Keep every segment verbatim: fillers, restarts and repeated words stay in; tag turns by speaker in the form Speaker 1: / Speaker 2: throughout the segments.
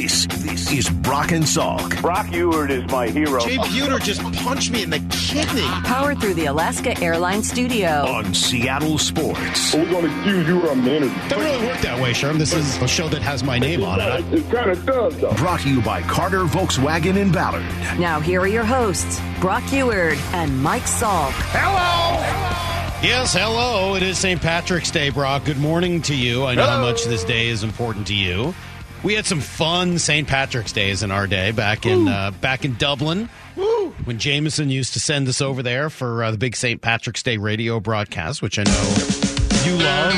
Speaker 1: This, this is Brock and Salk.
Speaker 2: Brock Ewert is my hero.
Speaker 3: Jay Buhner just punched me in the kidney.
Speaker 4: Powered through the Alaska Airlines studio.
Speaker 1: On Seattle Sports.
Speaker 5: We're going to accuse you of manager.
Speaker 3: Doesn't really work that way, Sherm. This is a show that has my name on it.
Speaker 5: It kind of does, though.
Speaker 1: Brought to you by Carter Volkswagen in Ballard.
Speaker 4: Now here are your hosts, Brock Ewert and Mike Salk.
Speaker 3: Hello! Yes, hello. It is Saint Patrick's Day, Brock. Good morning to you. I know hello. How much this day is important to you. We had some fun Saint Patrick's Days in our day back in uh, back in Dublin. Woo. When Jameson used to send us over there for uh, the big Saint Patrick's Day radio broadcast, which I know you love.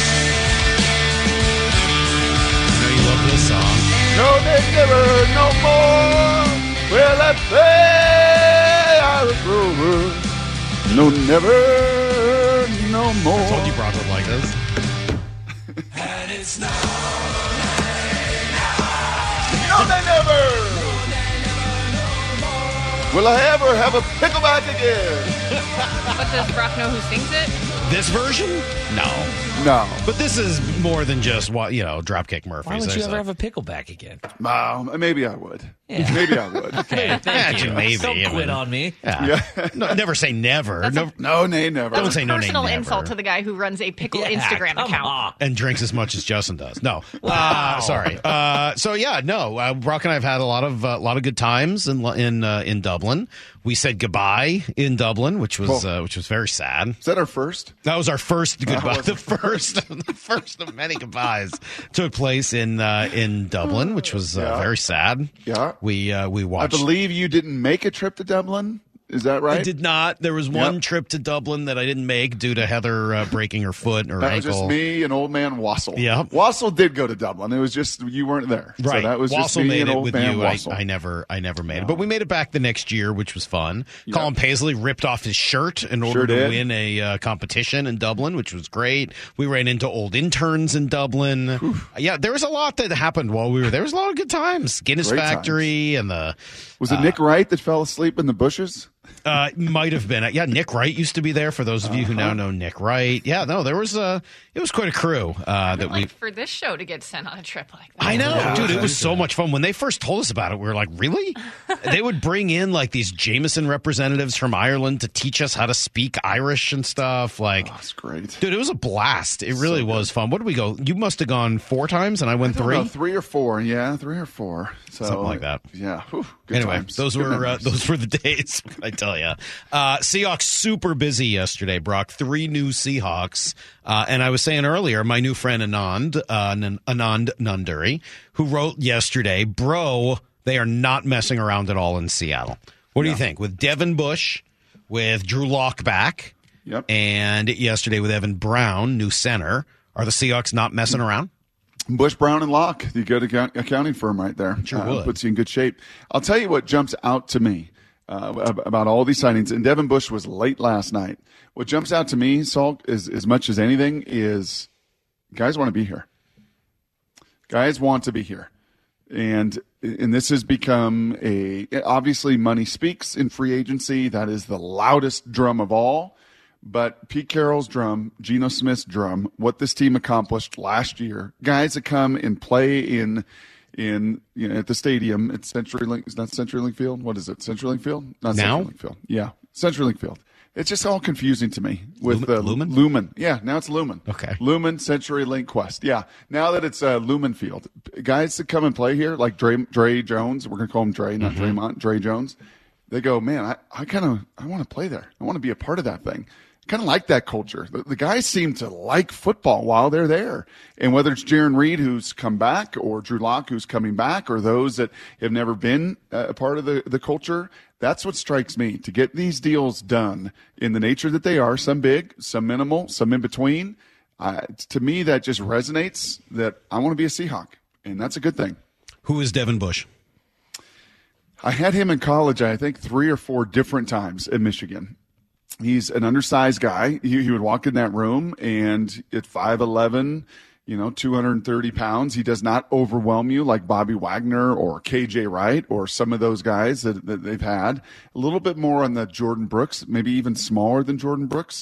Speaker 3: I know you love this song.
Speaker 5: No, they never, no more. Well, I play out of over. No, never, no more.
Speaker 3: I told you Brock would like this.
Speaker 5: And it's now. No, they never. Will I ever have a pickleback again?
Speaker 6: But does Brock know who sings it?
Speaker 3: This version? No.
Speaker 5: No.
Speaker 3: But this is more than just, what you know, Dropkick Murphys.
Speaker 7: Why would you
Speaker 3: There's
Speaker 7: ever
Speaker 3: a...
Speaker 7: have a pickleback again?
Speaker 5: Um, maybe I would.
Speaker 7: Yeah.
Speaker 5: Maybe I would.
Speaker 7: Okay, thank you.
Speaker 3: Maybe.
Speaker 7: Don't
Speaker 3: I
Speaker 7: quit
Speaker 3: mean,
Speaker 7: on me.
Speaker 3: Yeah.
Speaker 5: Yeah.
Speaker 3: No, never say never. No,
Speaker 5: no, nay, never.
Speaker 3: Don't
Speaker 6: That's
Speaker 3: say
Speaker 6: a
Speaker 3: no, nay,
Speaker 6: personal
Speaker 3: never.
Speaker 6: insult to the guy who runs a pickle
Speaker 7: Yeah,
Speaker 6: Instagram
Speaker 7: come
Speaker 6: account.
Speaker 7: on.
Speaker 3: And drinks as much as Justin does. No.
Speaker 7: Wow.
Speaker 3: Uh, sorry. Uh, so, yeah, no. Uh, Brock and I have had a lot of uh, lot of good times in in uh, in Dublin. We said goodbye in Dublin, which was
Speaker 5: Cool.
Speaker 3: uh, which was very sad.
Speaker 5: Is that our first?
Speaker 3: That was our first goodbye.
Speaker 5: was
Speaker 3: The
Speaker 5: it?
Speaker 3: first, the first of many goodbyes took place in uh, in Dublin, which was uh,
Speaker 5: Yeah.
Speaker 3: very sad.
Speaker 5: Yeah.
Speaker 3: We uh, we
Speaker 5: I
Speaker 3: watched.
Speaker 5: believe you didn't make a trip to Dublin. Is that right?
Speaker 3: I did not. There was one
Speaker 5: Yep.
Speaker 3: trip to Dublin that I didn't make due to Heather uh, breaking her foot or
Speaker 5: That was
Speaker 3: ankle.
Speaker 5: just me and old man Wassel.
Speaker 3: Yep.
Speaker 5: Wassel did go to Dublin. It was just you weren't there.
Speaker 3: Right.
Speaker 5: So that was
Speaker 3: Wassel
Speaker 5: just me
Speaker 3: made
Speaker 5: and
Speaker 3: it
Speaker 5: old
Speaker 3: with
Speaker 5: man
Speaker 3: you. I,
Speaker 5: Wassel.
Speaker 3: I never I never made it. But we made it back the next year, which was fun.
Speaker 5: Yeah.
Speaker 3: Colin Paisley ripped off his shirt in order
Speaker 5: Sure
Speaker 3: to
Speaker 5: did.
Speaker 3: win a uh, competition in Dublin, which was great. We ran into old interns in Dublin. Whew. Yeah, there was a lot that happened while we were there. There was a lot of good times. Guinness
Speaker 5: Great
Speaker 3: Factory and the
Speaker 5: Was it Nick Wright that fell asleep in the bushes?
Speaker 3: Uh, might have been. Yeah, Nick Wright used to be there. For those of you who now know Nick Wright, yeah, no, there was a. It was quite a crew uh, that
Speaker 6: Like
Speaker 3: we.
Speaker 6: for this show to get sent on a trip like that.
Speaker 3: I know,
Speaker 5: Yeah.
Speaker 3: dude. It was so much fun. When they first told us about it, we were like, "Really?" They would bring in like these Jameson representatives from Ireland to teach us how to speak Irish and stuff. Like,
Speaker 5: Oh, that's great.
Speaker 3: dude, it was a blast. It really was fun. What did we go? You must have gone four times, and I went
Speaker 5: I don't
Speaker 3: three.
Speaker 5: know, three or four. Yeah, three or four. So,
Speaker 3: Something like that.
Speaker 5: Yeah. Whew, good
Speaker 3: Anyway,
Speaker 5: times.
Speaker 3: those
Speaker 5: Good
Speaker 3: were uh,
Speaker 5: memories.
Speaker 3: those were the days. What can I tell you? Uh, Seahawks super busy yesterday, Brock. Three new Seahawks, uh, and I was saying earlier, my new friend Anand uh, N- Anand Nanduri, who wrote yesterday, "Bro, they are not messing around at all in Seattle." What do you think? With Devin Bush, with Drew Lock back,
Speaker 5: Yep.
Speaker 3: and yesterday with Evan Brown, new center, are the Seahawks not messing around?
Speaker 5: Bush, Brown, and Locke, the good account- accounting firm right there.
Speaker 3: Sure
Speaker 5: uh,
Speaker 3: would.
Speaker 5: Puts you in good shape. I'll tell you what jumps out to me uh, ab- about all these signings. And Devin Bush was late last night. What jumps out to me, Salt, is as much as anything, is guys want to be here. Guys want to be here. And and this has become a obviously money speaks in free agency. That is the loudest drum of all. But Pete Carroll's drum, Geno Smith's drum, what this team accomplished last year, guys that come and play in in you know at the stadium at CenturyLink, is that CenturyLink Field? What is it? CenturyLink Field? Not
Speaker 3: Now?
Speaker 5: CenturyLink Field. Yeah, CenturyLink Field. It's just all confusing to me with
Speaker 3: Lumen-
Speaker 5: uh,
Speaker 3: Lumen?
Speaker 5: Lumen. Yeah, now it's Lumen.
Speaker 3: Okay.
Speaker 5: Lumen, CenturyLink, Quest. Yeah, now that it's uh, Lumen Field, guys that come and play here, like Dre, Dre Jones, we're gonna call him Dre, not
Speaker 3: Mm-hmm.
Speaker 5: Draymond, Dre Jones. They go, man, I, I kind of I want to play there. I want to be a part of that thing. Kind of like that culture. The, the guys seem to like football while they're there. And whether it's Jaron Reed, who's come back, or Drew Lock, who's coming back, or those that have never been uh, a part of the, the culture, that's what strikes me. To get these deals done in the nature that they are, some big, some minimal, some in between, uh, to me that just resonates that I want to be a Seahawk. And that's a good thing.
Speaker 3: Who is Devin Bush?
Speaker 5: I had him in college, I think, three or four different times at Michigan. He's an undersized guy. He, he would walk in that room, and at five eleven, you know, two hundred thirty pounds, he does not overwhelm you like Bobby Wagner or K J Wright or some of those guys that, that they've had. A little bit more on the Jordan Brooks, maybe even smaller than Jordan Brooks.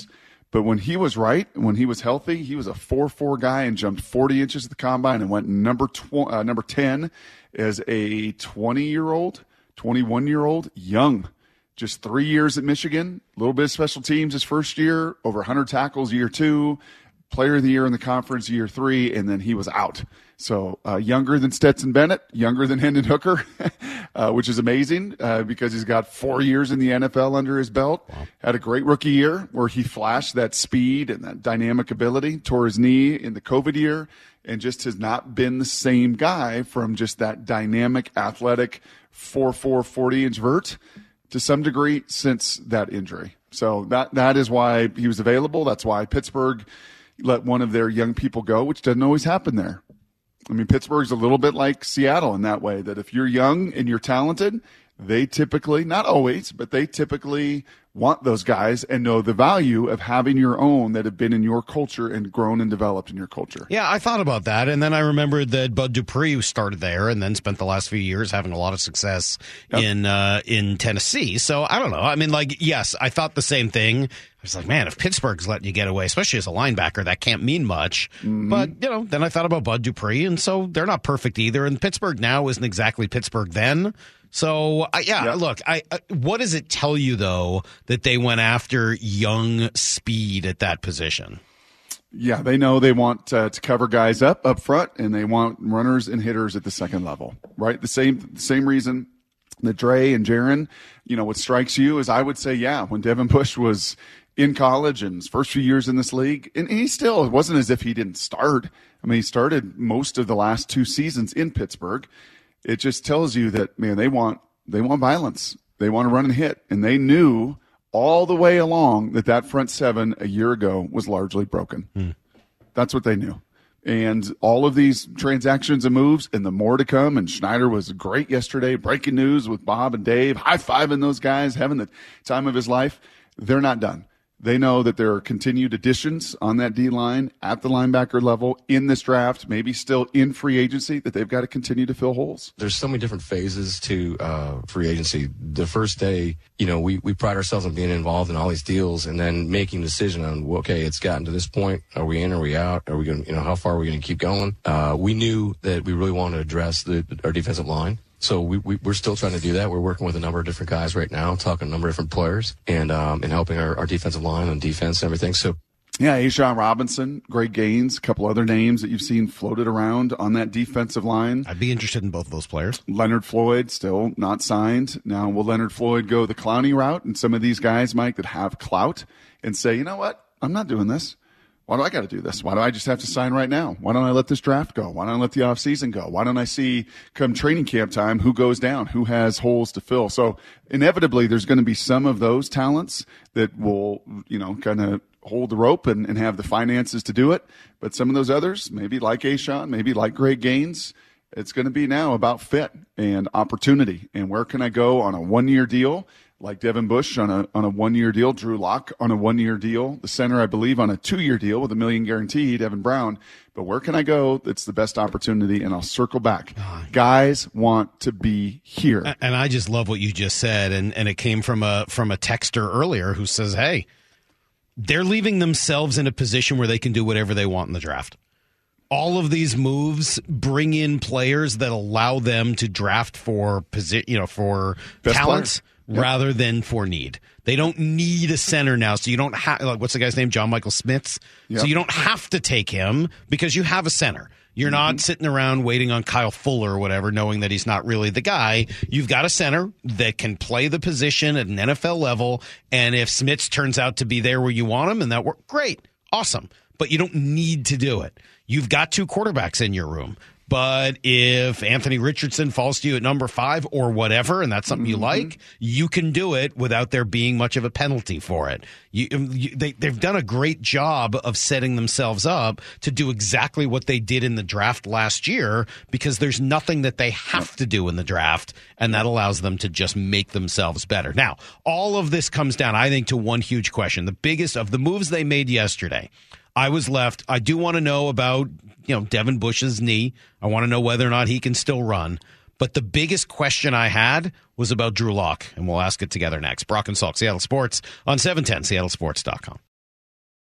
Speaker 5: But when he was right, when he was healthy, he was a four four guy and jumped forty inches at the combine and went number tw- uh, number ten as a twenty-year-old, twenty-one-year-old, young. Just three years at Michigan, a little bit of special teams his first year, over one hundred tackles year two, player of the year in the conference year three, and then he was out. So uh, younger than Stetson Bennett, younger than Hendon Hooker, uh, which is amazing uh, because he's got four years in the N F L under his belt. Wow. Had a great rookie year where he flashed that speed and that dynamic ability, tore his knee in the COVID year, and just has not been the same guy from just that dynamic, athletic four four, forty-inch vert to some degree since that injury. So that that is why he was available. That's why Pittsburgh let one of their young people go, which doesn't always happen there. I mean, Pittsburgh's a little bit like Seattle in that way, that if you're young and you're talented, they typically, not always, but they typically want those guys and know the value of having your own that have been in your culture and grown and developed in your culture.
Speaker 3: Yeah, I thought about that, and then I remembered that Bud Dupree started there and then spent the last few years having a lot of success yep. in uh, in Tennessee. So I don't know. I mean, like, yes, I thought the same thing. I was like, man, if Pittsburgh's letting you get away, especially as a linebacker, that can't mean much. Mm-hmm. But, you know, then I thought about Bud Dupree, and so they're not perfect either. And Pittsburgh now isn't exactly Pittsburgh then. So, uh, yeah, yep. look, I uh, what does it tell you, though, that they went after young speed at that position?
Speaker 5: Yeah, they know they want uh, to cover guys up up front, and they want runners and hitters at the second level, right? The same same reason that Dre and Jaron, you know, what strikes you is I would say, yeah, when Devin Bush was in college and his first few years in this league, and he still, it wasn't as if he didn't start. I mean, he started most of the last two seasons in Pittsburgh. It just tells you that, man, they want they want violence. They want to run and hit. And they knew all the way along that that front seven a year ago was largely broken. Mm. That's what they knew. And all of these transactions and moves, and the more to come, and Schneider was great yesterday, breaking news with Bob and Dave, high-fiving those guys, having the time of his life. They're not done. They know that there are continued additions on that D-line at the linebacker level in this draft, maybe still in free agency, that they've got to continue to fill holes.
Speaker 2: There's so many different phases to uh, free agency. The first day, you know, we, we pride ourselves on being involved in all these deals and then making a decision on, well, okay, it's gotten to this point. Are we in? Are we out? Are we going to, you know, how far are we going to keep going? Uh, we knew that we really wanted to address the, our defensive line. So we, we, we're still trying to do that. We're working with a number of different guys right now, talking to a number of different players and um, and helping our, our defensive line and defense and everything. So,
Speaker 5: yeah, A'Shawn Robinson, Greg Gaines, a couple other names that you've seen floated around on that defensive line.
Speaker 3: I'd be interested in both of those players.
Speaker 5: Leonard Floyd still not signed. Now, will Leonard Floyd go the Clowney route? And some of these guys, Mike, that have clout and say, you know what, I'm not doing this. Why do I got to do this? Why do I just have to sign right now? Why don't I let this draft go? Why don't I let the offseason go? Why don't I see come training camp time who goes down, who has holes to fill? So inevitably there's going to be some of those talents that will, you know, kind of hold the rope and, and have the finances to do it. But some of those others, maybe like A'Shawn, maybe like Greg Gaines, it's going to be now about fit and opportunity. And where can I go on a one-year deal? Like Devin Bush on a on a one-year deal, Drew Lock on a one-year deal, the center, I believe, on a two-year deal with a million guaranteed, Evan Brown. But where can I go that's the best opportunity? And I'll circle back. Oh, guys want to be here.
Speaker 3: And I just love what you just said, and, and it came from a from a texter earlier who says, hey, they're leaving themselves in a position where they can do whatever they want in the draft. All of these moves bring in players that allow them to draft for posi- you know, for
Speaker 5: best
Speaker 3: talents.
Speaker 5: Player. Yep.
Speaker 3: Rather than for need. They don't need a center now, so you don't have, like, what's the guy's name? John Michael Smits. Yep. So you don't have to take him because you have a center. You're mm-hmm. not sitting around waiting on Kyle Fuller or whatever, knowing that he's not really the guy. You've got a center that can play the position at an N F L level, and if Smits turns out to be there where you want him, and that works, great, awesome. But you don't need to do it. You've got two quarterbacks in your room. But if Anthony Richardson falls to you at number five or whatever, and that's something mm-hmm. you like, you can do it without there being much of a penalty for it. You, you, they, they've done a great job of setting themselves up to do exactly what they did in the draft last year because there's nothing that they have to do in the draft, and that allows them to just make themselves better. Now, all of this comes down, I think, to one huge question. The biggest of the moves they made yesterday. I was left. I do want to know about, you know, Devin Bush's knee. I want to know whether or not he can still run. But the biggest question I had was about Drew Lock, and we'll ask it together next. Brock and Salk, Seattle Sports on seven ten, seattle sports dot com.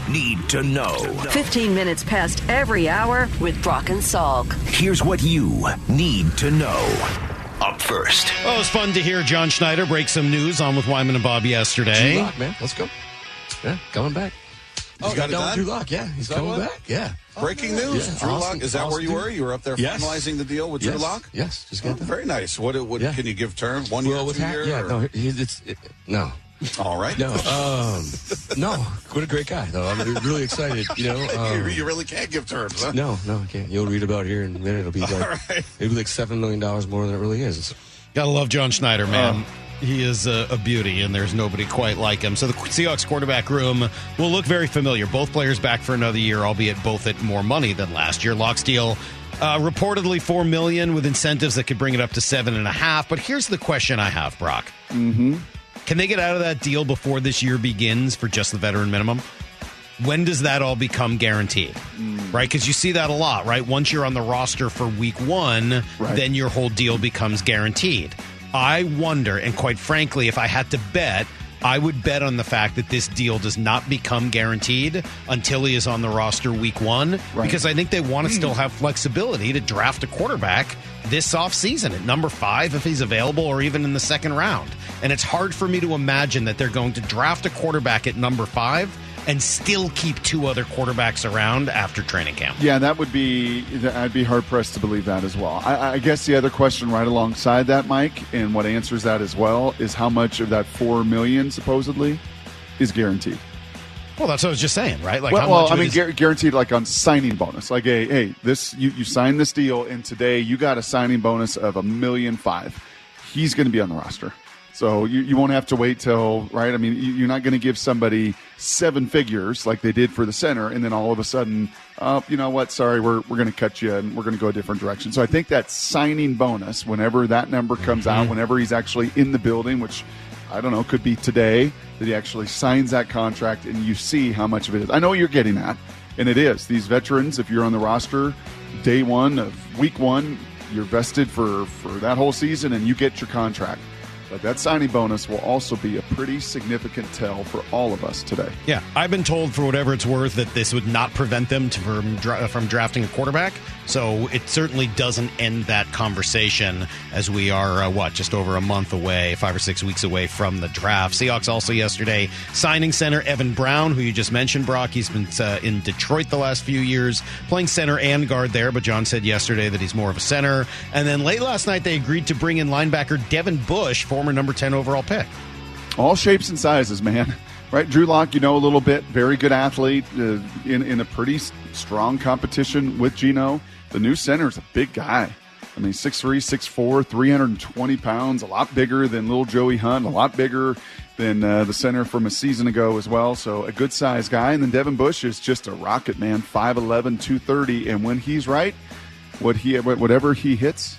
Speaker 1: need to know.
Speaker 4: fifteen minutes past every hour with Brock and Salk.
Speaker 1: Here's what you need to know. Up first.
Speaker 3: Oh, it was fun to hear John Schneider break some news on with Wyman and Bob yesterday.
Speaker 2: Drew Lock, man. Let's go. Yeah, coming back.
Speaker 8: Oh,
Speaker 2: He's got
Speaker 8: got it
Speaker 2: done
Speaker 8: done?
Speaker 2: Drew Lock. Yeah, he's
Speaker 8: that
Speaker 2: coming
Speaker 8: what?
Speaker 2: back. Yeah.
Speaker 8: Breaking news.
Speaker 2: Yeah,
Speaker 8: Drew
Speaker 2: awesome,
Speaker 8: Lock. Is that
Speaker 2: awesome
Speaker 8: where you
Speaker 2: dude.
Speaker 8: were? You were up there
Speaker 2: Yes.
Speaker 8: finalizing the deal with
Speaker 2: Yes.
Speaker 8: Drew Lock?
Speaker 2: Yes, just
Speaker 8: Oh,
Speaker 2: got that.
Speaker 8: very nice. What, what
Speaker 2: Yeah.
Speaker 8: can you give terms? One
Speaker 2: Well,
Speaker 8: year,
Speaker 2: with
Speaker 8: two
Speaker 2: ha-
Speaker 8: year?
Speaker 2: yeah,
Speaker 8: or-
Speaker 2: no, he, it's it, no,
Speaker 8: All right.
Speaker 2: no, um, no. What a great guy, though. I'm really excited. You know, um,
Speaker 8: you, you really can't give terms, huh?
Speaker 2: no, no, I can't. You'll read about it here in a minute. It'll be like
Speaker 8: right.
Speaker 2: it'll be like seven million dollars more than it really is.
Speaker 3: Gotta love John Schneider, man. He is a, a beauty, and there's nobody quite like him. So the Seahawks quarterback room will look very familiar. Both players back for another year, albeit both at more money than last year. Lock's deal, uh, reportedly four million with incentives that could bring it up to seven and a half. But here's the question I have, Brock.
Speaker 5: Mm-hmm.
Speaker 3: Can they get out of that deal before this year begins for just the veteran minimum? When does that all become guaranteed? Mm. Right? Because you see that a lot, right? Once you're on the roster for week one,
Speaker 5: right.
Speaker 3: then your whole deal becomes guaranteed. I wonder, and quite frankly, if I had to bet, I would bet on the fact that this deal does not become guaranteed until he is on the roster week one,
Speaker 5: right.
Speaker 3: because I think they want to still have flexibility to draft a quarterback this offseason at number five if he's available, or even in the second round. And it's hard for me to imagine that they're going to draft a quarterback at number five and still keep two other quarterbacks around after training camp.
Speaker 5: Yeah, that would be, I'd be hard-pressed to believe that as well. I, I guess the other question right alongside that, Mike, and what answers that as well, is how much of that four million dollars supposedly is guaranteed.
Speaker 3: Well, that's what I was just saying, right? Like,
Speaker 5: well,
Speaker 3: how
Speaker 5: well
Speaker 3: much
Speaker 5: I
Speaker 3: of it
Speaker 5: mean,
Speaker 3: is-
Speaker 5: gu- guaranteed like on signing bonus. Like, hey, hey, this you, you signed this deal, and today you got a signing bonus of a million five. He's going to be on the roster. So you, you won't have to wait till, right? I mean, you, you're not going to give somebody seven figures like they did for the center, and then all of a sudden, uh, you know what, sorry, we're, we're going to cut you, and we're going to go a different direction. So I think that signing bonus, whenever that number comes
Speaker 3: Mm-hmm.
Speaker 5: out, whenever he's actually in the building, which I don't know, could be today, that he actually signs that contract, and you see how much of it is. I know you're getting at, and it is. These veterans, if you're on the roster, day one of week one, you're vested for, for that whole season, and you get your contract. But that signing bonus will also be a pretty significant tell for all of us today.
Speaker 3: Yeah, I've been told for whatever it's worth that this would not prevent them to, from dra- from drafting a quarterback. So it certainly doesn't end that conversation as we are, uh, what, just over a month away, five or six weeks away from the draft. Seahawks also yesterday signing center Evan Brown, who you just mentioned, Brock. He's been uh, in Detroit the last few years, playing center and guard there, but John said yesterday that he's more of a center. And then late last night, they agreed to bring in linebacker Devin Bush, former number ten overall pick.
Speaker 5: All shapes and sizes, man. Right, Drew Lock, you know a little bit. Very good athlete uh, in, in a pretty s- strong competition with Geno. The new center is a big guy. I mean, six three, six four, three hundred twenty pounds, a lot bigger than little Joey Hunt, a lot bigger than uh, the center from a season ago as well. So a good-sized guy. And then Devin Bush is just a rocket, man, five eleven, two thirty. And when he's right, what he whatever he hits,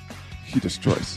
Speaker 5: he destroys.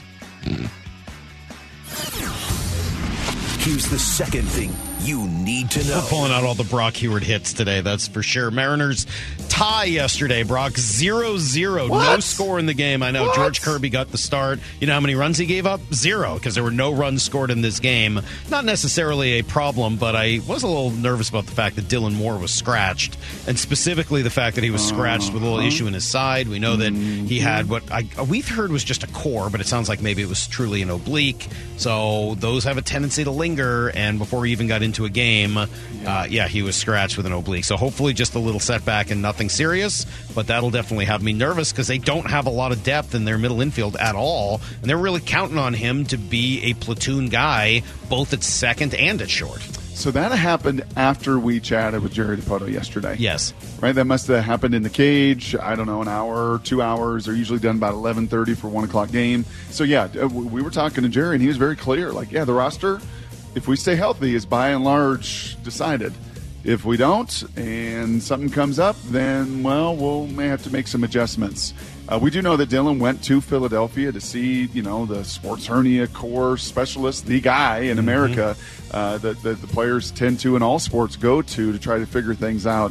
Speaker 1: Here's the second thing you need to know.
Speaker 3: We're pulling out all the Brock Heward hits today, that's for sure. Mariners tie yesterday, Brock. zero zero. No
Speaker 5: What?
Speaker 3: score in the game. I know
Speaker 5: What?
Speaker 3: George Kirby got the start. You know how many runs he gave up? Zero, because there were no runs scored in this game. Not necessarily a problem, but I was a little nervous about the fact that Dylan Moore was scratched, and specifically the fact that he was scratched with a little issue in his side. We know that he had what I, we've heard was just a core, but it sounds like maybe it was truly an oblique. So those have a tendency to linger, and before he even got into a game, uh, yeah, he was scratched with an oblique. So hopefully just a little setback and nothing serious, but that'll definitely have me nervous because they don't have a lot of depth in their middle infield at all, and they're really counting on him to be a platoon guy both at second and at short.
Speaker 5: So that happened after we chatted with Jerry DiPoto yesterday.
Speaker 3: Yes.
Speaker 5: Right? That must have happened in the cage. I don't know, an hour, two hours. They're usually done about eleven thirty for one o'clock game. So, yeah, we were talking to Jerry, and he was very clear. Like, yeah, the roster, if we stay healthy, is by and large decided. If we don't and something comes up, then, well, we'll may have to make some adjustments. Uh, we do know that Dylan went to Philadelphia to see, you know, the sports hernia core specialist, the guy in America uh, that, that the players tend to in all sports go to to try to figure things out.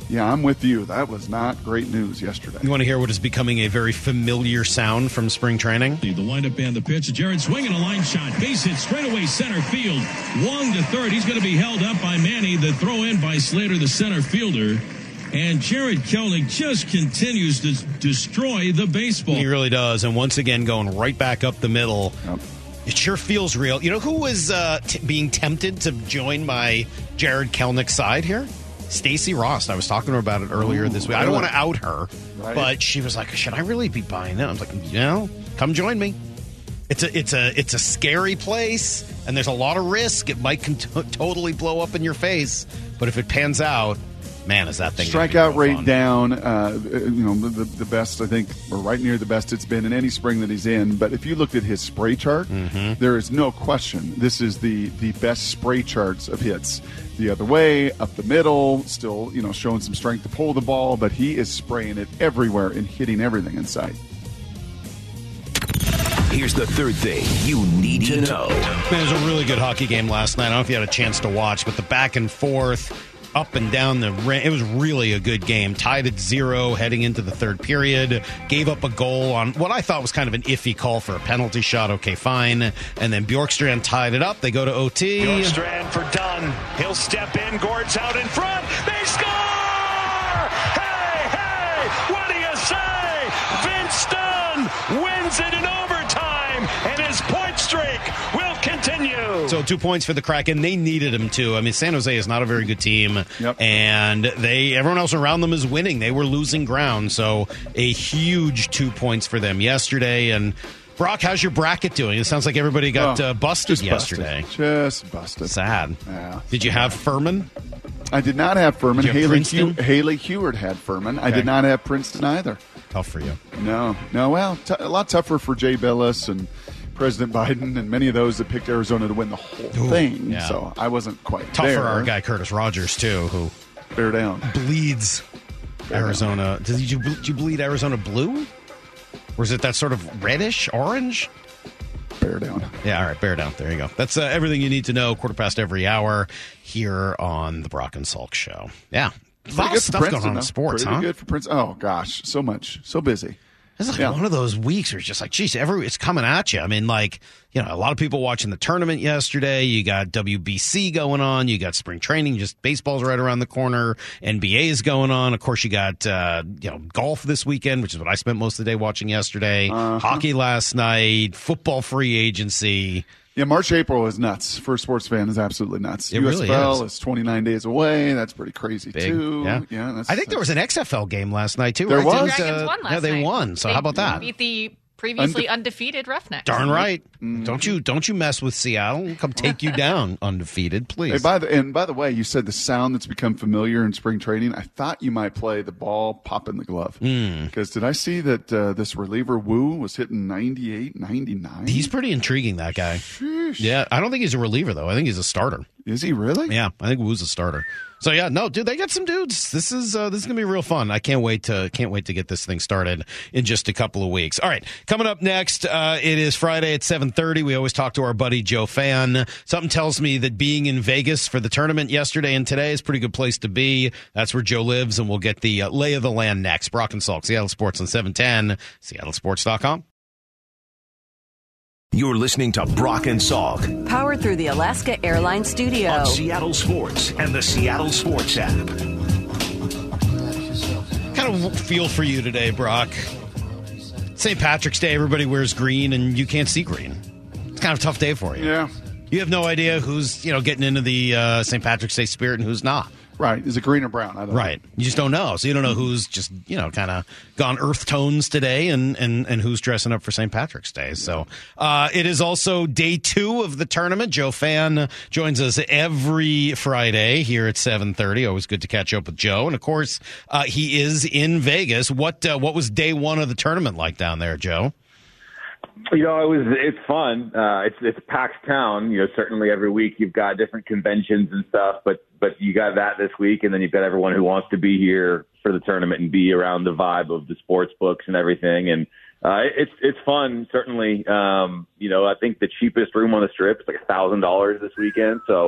Speaker 5: Yeah, I'm with you. That was not great news yesterday.
Speaker 3: You want to hear what is becoming a very familiar sound from spring training?
Speaker 9: The windup and the pitch. Jared swinging a line shot. Base hit straight away center field. Wong to third. He's going to be held up by Manny. The throw in by Slater, the center fielder. And Jared Kelenic just continues to destroy the baseball.
Speaker 3: He really does. And once again, going right back up the middle.
Speaker 5: Yep.
Speaker 3: It sure feels real. You know who was uh, t- being tempted to join my Jared Kelenic side here? Stacey Ross. I was talking to her about it earlier
Speaker 5: Ooh,
Speaker 3: this week. I
Speaker 5: really?
Speaker 3: don't want to out her,
Speaker 5: Right.
Speaker 3: but she was like, should I really be buying that? I was like, you know, come join me. It's a it's a it's a scary place, and there's a lot of risk. It might con- totally blow up in your face, but if it pans out, man, is that thing gonna be
Speaker 5: Strikeout
Speaker 3: real
Speaker 5: rate
Speaker 3: fun.
Speaker 5: down, uh, you know, the, the best, I think, or right near the best it's been in any spring that he's in. But if you looked at his spray chart,
Speaker 3: Mm-hmm.
Speaker 5: there is no question this is the, the best spray charts of hits. The other way, up the middle, still, you know, showing some strength to pull the ball, but he is spraying it everywhere and hitting everything in sight.
Speaker 1: Here's the third thing you need to know.
Speaker 3: Man, it was a really good hockey game last night. I don't know if you had a chance to watch, but the back and forth, up and down the ring, it was really a good game. Tied at zero heading into the third period. Gave up a goal on what I thought was kind of an iffy call for a penalty shot. Okay, fine. And then Bjorkstrand tied it up. They go to O T.
Speaker 10: Bjorkstrand for Dunn. He'll step in. Gord's out in front. They score! Hey, hey! What do you say? Vince Dunn wins it in overtime, and his point streak will continue.
Speaker 3: So two points for the Kraken. They needed him too. I mean, San Jose is not a very good team,
Speaker 5: Yep.
Speaker 3: and they everyone else around them is winning. They were losing ground, so a huge two points for them yesterday. And Brock, how's your bracket doing? It sounds like everybody got
Speaker 5: Oh,
Speaker 3: uh, busted
Speaker 5: just
Speaker 3: yesterday.
Speaker 5: Busted. Just busted.
Speaker 3: Sad.
Speaker 5: Yeah.
Speaker 3: Did you have Furman?
Speaker 5: I did not have Furman.
Speaker 3: Did you have
Speaker 5: Haley,
Speaker 3: Princeton?
Speaker 5: Hew- Haley Heward had Furman. I
Speaker 3: Okay.
Speaker 5: did not have Princeton either.
Speaker 3: Tough for you.
Speaker 5: No, no. Well, t- a lot tougher for Jay Billis and President Biden and many of those that picked Arizona to win the whole
Speaker 3: Ooh,
Speaker 5: thing.
Speaker 3: yeah.
Speaker 5: So I wasn't quite
Speaker 3: Tough
Speaker 5: there.
Speaker 3: for our guy Curtis Rogers too, who
Speaker 5: Bear down.
Speaker 3: bleeds Arizona. Did you, did you bleed Arizona blue? Or is it that sort of reddish, orange?
Speaker 5: Bear down.
Speaker 3: Yeah, all right, bear down. There you go. That's uh, everything you need to know. Quarter past every hour here on the Brock and Salk Show. Yeah, a
Speaker 5: Pretty
Speaker 3: lot
Speaker 5: good
Speaker 3: of
Speaker 5: for
Speaker 3: stuff
Speaker 5: Princeton,
Speaker 3: going on in
Speaker 5: though.
Speaker 3: sports,
Speaker 5: Pretty
Speaker 3: huh?
Speaker 5: good for Princeton. Oh gosh, so much, so busy.
Speaker 3: It's like
Speaker 5: Yeah.
Speaker 3: one of those weeks where it's just like, geez, every it's coming at you. I mean, like, you know, a lot of people watching the tournament yesterday. You got W B C going on. You got spring training. Just baseball's right around the corner. N B A is going on. Of course, you got uh, you know golf this weekend, which is what I spent most of the day watching yesterday.
Speaker 5: Uh-huh.
Speaker 3: Hockey last night. Football free agency.
Speaker 5: Yeah, March, April is nuts. For a sports fan, is absolutely nuts.
Speaker 3: It
Speaker 5: U S
Speaker 3: really
Speaker 5: F L
Speaker 3: is.
Speaker 5: is twenty-nine days away. That's pretty crazy
Speaker 3: Big.
Speaker 5: too.
Speaker 3: Yeah,
Speaker 5: yeah. That's,
Speaker 3: I think there was an X F L game last night too.
Speaker 5: There
Speaker 3: right?
Speaker 5: was?
Speaker 3: Didn't,
Speaker 6: Dragons
Speaker 3: uh,
Speaker 6: won last
Speaker 3: Yeah, they
Speaker 6: night.
Speaker 3: won. So
Speaker 6: They
Speaker 3: how about that?
Speaker 6: Beat the previously undefeated Roughnecks.
Speaker 3: Darn right. Don't you don't you mess with Seattle. We'll come take you down undefeated, please.
Speaker 5: Hey, by the and by the way, you said the sound that's become familiar in spring training. I thought you might play the ball pop in the glove
Speaker 3: Hmm.
Speaker 5: because did I see that uh, this reliever Wu was hitting ninety-eight, ninety-nine?
Speaker 3: He's pretty intriguing, that guy.
Speaker 5: Sheesh.
Speaker 3: Yeah, I don't think he's a reliever though. I think he's a starter.
Speaker 5: Is he really?
Speaker 3: Yeah, I think Wu's a starter. So yeah, no, dude, they got some dudes. This is uh, this is gonna be real fun. I can't wait to can't wait to get this thing started in just a couple of weeks. All right, coming up next, uh, it is Friday at seven thirty. We always talk to our buddy Joe Fan. Something tells me that being in Vegas for the tournament yesterday and today is a pretty good place to be. That's where Joe lives, and we'll get the uh, lay of the land next. Brock and Salk, Seattle Sports on seven ten, Seattle Sports dot com.
Speaker 1: You're listening to Brock and Salk
Speaker 4: Powered through the Alaska Airlines Studio.
Speaker 1: on Seattle Sports and the Seattle Sports app.
Speaker 3: Kind of feel for you today, Brock. Saint Patrick's Day, everybody wears green, and you can't see green. It's kind of a tough day for you.
Speaker 5: Yeah.
Speaker 3: You have no idea who's, you know, getting into the uh, Saint Patrick's Day spirit and who's not.
Speaker 5: Right. Is it green or brown? I don't
Speaker 3: Right. You just don't know. So you don't know who's just, you know, kind of gone earth tones today and, and, and who's dressing up for Saint Patrick's Day. So uh, it is also day two of the tournament. Joe Fan joins us every Friday here at seven thirty. Always good to catch up with Joe. And, of course, uh, he is in Vegas. What uh, what was day one of the tournament like down there, Joe?
Speaker 11: You know, it was it's fun. Uh, it's it's a packed town. You know, certainly every week you've got different conventions and stuff, but but you got that this week, and then you've got everyone who wants to be here for the tournament and be around the vibe of the sports books and everything. And uh, it's it's fun, certainly. Um, you know, I think the cheapest room on the strip is like a thousand dollars this weekend, so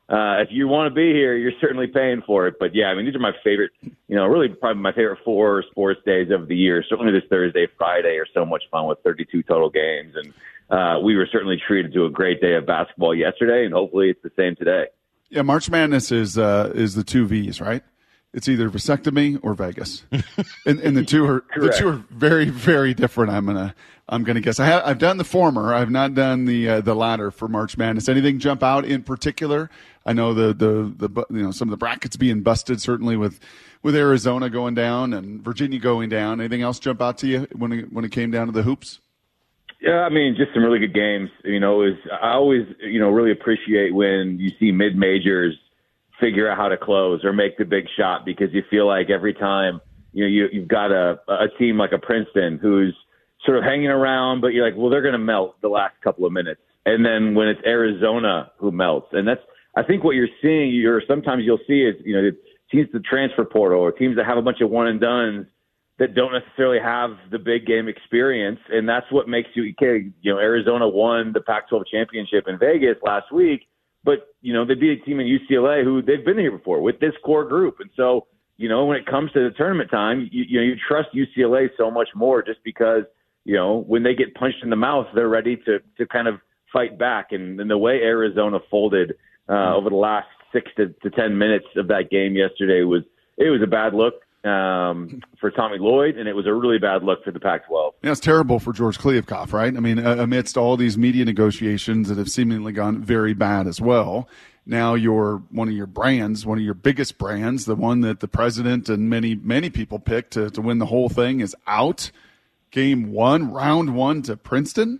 Speaker 11: uh, if you want to be here, you're certainly paying for it. But yeah, I mean, these are my favorite, you know, really probably my favorite four sports days of the year. Certainly this Thursday, Friday are so much fun with thirty-two total games. And uh, we were certainly treated to a great day of basketball yesterday, and hopefully it's the same today.
Speaker 5: Yeah, March Madness is uh, is the two V's, right? It's either vasectomy or Vegas, and, and the two are the two are very, very different. I'm gonna I'm gonna guess. I have I've done the former. I've not done the uh, the latter for March Madness. Anything jump out in particular? I know the, the the you know some of the brackets being busted, certainly with with Arizona going down and Virginia going down. Anything else jump out to you when it, when it came down to the hoops?
Speaker 11: Yeah, I mean, just some really good games. You know, it was, I always you know really appreciate when you see mid majors figure out how to close or make the big shot, because you feel like every time, you know, you, you've got a, a team like a Princeton who's sort of hanging around, but you're like, well, they're going to melt the last couple of minutes. And then when it's Arizona who melts, and that's, I think what you're seeing, you're sometimes you'll see is, you know, teams the transfer portal or teams that have a bunch of one and dones that don't necessarily have the big game experience. And that's what makes you, you know, Arizona won the Pac twelve championship in Vegas last week. But, you know, they beat a team in U C L A who they've been here before with this core group. And so, you know, when it comes to the tournament time, you, you know, you trust U C L A so much more just because, you know, when they get punched in the mouth, they're ready to, to kind of fight back. And, and the way Arizona folded uh, over the last six to, to ten minutes of that game yesterday was, it was a bad look um, for Tommy Lloyd, and it was a really bad look for the Pac twelve.
Speaker 5: Yeah, it's terrible for George Kliavkoff, right? I mean, uh, amidst all these media negotiations that have seemingly gone very bad as well, now your one of your brands, one of your biggest brands, the one that the president and many, many people picked to, to win the whole thing is out. Game one, round one to Princeton.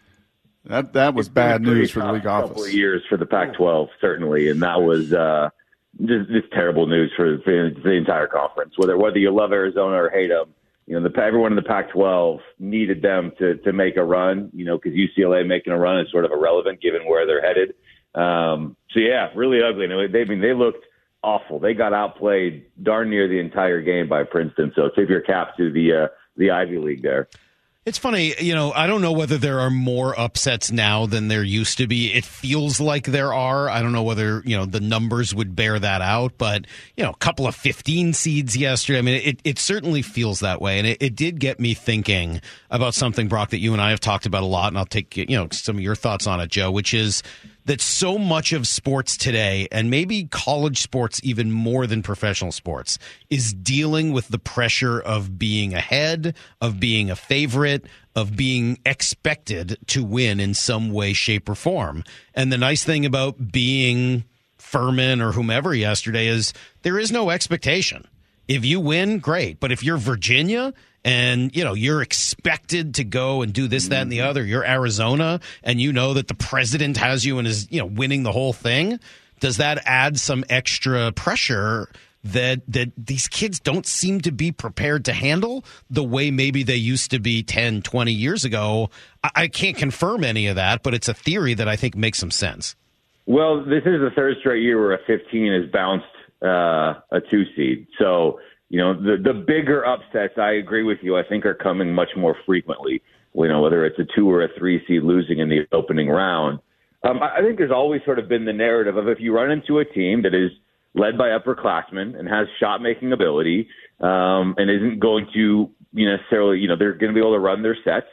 Speaker 5: That that was bad news for the league office.
Speaker 11: A couple of years for the Pac twelve, certainly, and that was uh, – Just, just terrible news for, for the entire conference. Whether whether you love Arizona or hate them, you know, the, everyone in the Pac twelve needed them to to make a run. You know, because U C L A making a run is sort of irrelevant given where they're headed. Um, so yeah, really ugly. And they I mean they looked awful. They got outplayed darn near the entire game by Princeton. So tip your cap to the uh, the Ivy League there.
Speaker 3: It's funny, you know, I don't know whether there are more upsets now than there used to be. It feels like there are. I don't know whether, you know, the numbers would bear that out, but, you know, a couple of fifteen seeds yesterday. I mean, it, it certainly feels that way. And it, it did get me thinking about something, Brock, that you and I have talked about a lot. And I'll take, you know, some of your thoughts on it, Joe, which is that so much of sports today, and maybe college sports even more than professional sports, is dealing with the pressure of being ahead, of being a favorite, of being expected to win in some way, shape, or form. And the nice thing about being Furman or whomever yesterday is there is no expectation. If you win, great. But if you're Virginia and, you know, you're expected to go and do this, that, and the other, you're Arizona, and you know that the president has you and is, you know, winning the whole thing, does that add some extra pressure that that these kids don't seem to be prepared to handle the way maybe they used to be ten, twenty years ago? I, I can't confirm any of that, but it's a theory that I think makes some sense.
Speaker 11: Well, this is the third straight year where a fifteen has bounced uh, a two seed. So, you know, the the bigger upsets, I agree with you, I think are coming much more frequently. You know, whether it's a two or a three seed losing in the opening round. Um, I think there's always sort of been the narrative of if you run into a team that is led by upperclassmen and has shot-making ability um, and isn't going to you know, necessarily, you know, they're going to be able to run their sets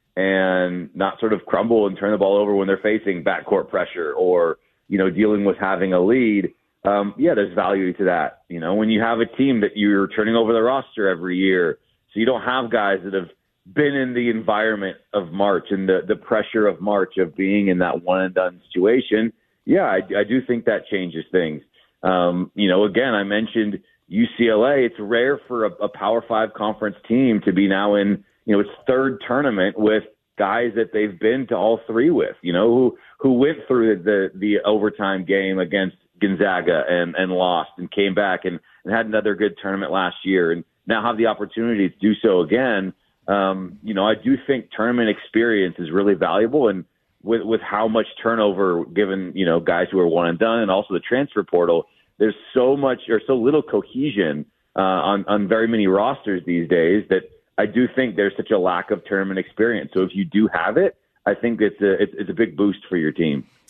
Speaker 11: and not sort of crumble and turn the ball over when they're facing backcourt pressure or, you know, dealing with having a lead. Um, yeah, there's value to that. You know, when you have a team that you're turning over the roster every year, so you don't have guys that have been in the environment of March and the, the pressure of March of being in that one and done situation. Yeah, I, I do think that changes things. Um, you know, again, I mentioned U C L A. It's rare for a, a Power Five conference team to be now in, you know, its third tournament with guys that they've been to all three with, you know, who, who went through the, the overtime game against Gonzaga and, and lost and came back and, and had another good tournament last year and now have the opportunity to do so again. Um, you know, I do think tournament experience is really valuable, and with, with how much turnover given, you know, guys who are one and done and also the transfer portal, there's so much or so little cohesion uh, on, on very many rosters these days that I do think there's such a lack of tournament experience. So if you do have it, I think it's a, it's, it's a big boost for your team.